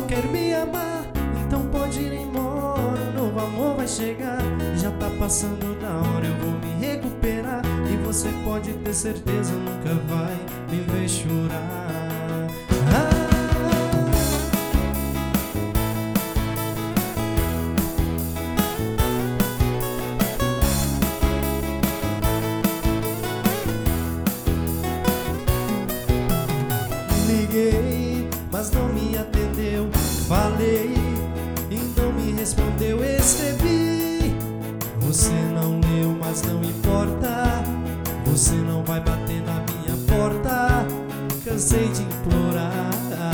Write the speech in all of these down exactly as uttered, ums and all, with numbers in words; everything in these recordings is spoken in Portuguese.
quer me amar, então pode ir embora. Um novo amor vai chegar, já tá passando da hora, eu vou me recuperar. E você pode ter certeza, nunca vai me ver chorar. Ah, liguei, mas não me atendeu. Falei e não me respondeu. Escrevi, você não leu, mas não importa. Você não vai bater na minha porta. Cansei de implorar.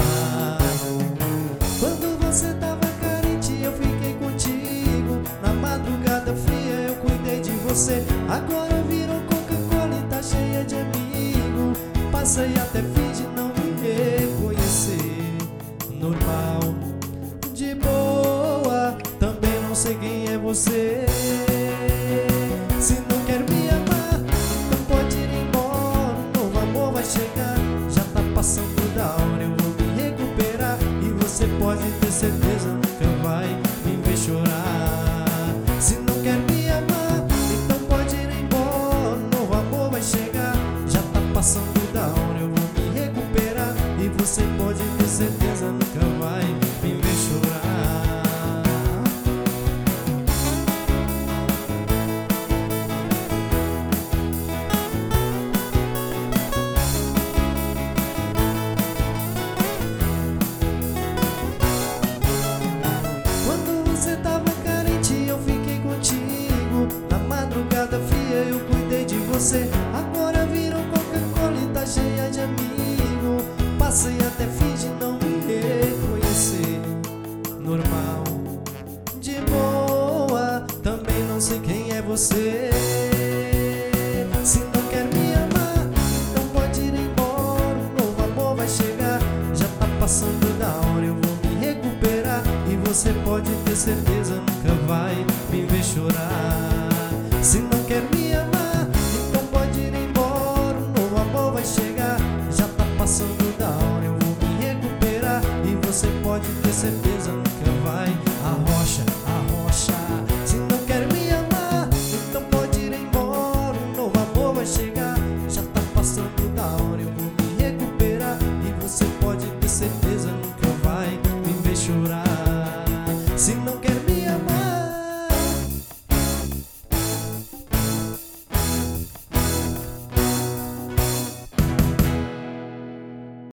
Quando você tava carente, eu fiquei contigo. Na madrugada fria eu cuidei de você. Agora virou Coca-Cola e tá cheia de amigo. Passa e até finge não reconhecer. Normal, de boa, também não sei quem é você. Se não quer me amar, então pode ir embora. Um novo amor vai chegar, já tá passando da hora, eu vou me recuperar. E você pode ter certeza, nunca vai me ver chorar. Se não quer me amar, então pode ir embora. Um novo amor vai chegar, já tá passando da hora, eu vou me recuperar. E você pode ter certeza, nunca vai me ver chorar. Quando você tava carente, eu fiquei contigo. Na madrugada fria eu cuidei de você. Agora virou Coca-Cola e tá cheia de amigo. Passa e até finge não me reconhecer. Normal, de boa, também não sei quem é você. Se não quer me amar, então pode ir embora. Um novo amor vai chegar, já tá passando da hora, eu vou me recuperar. E você pode ter certeza, nunca vai me ver chorar. Se não quer me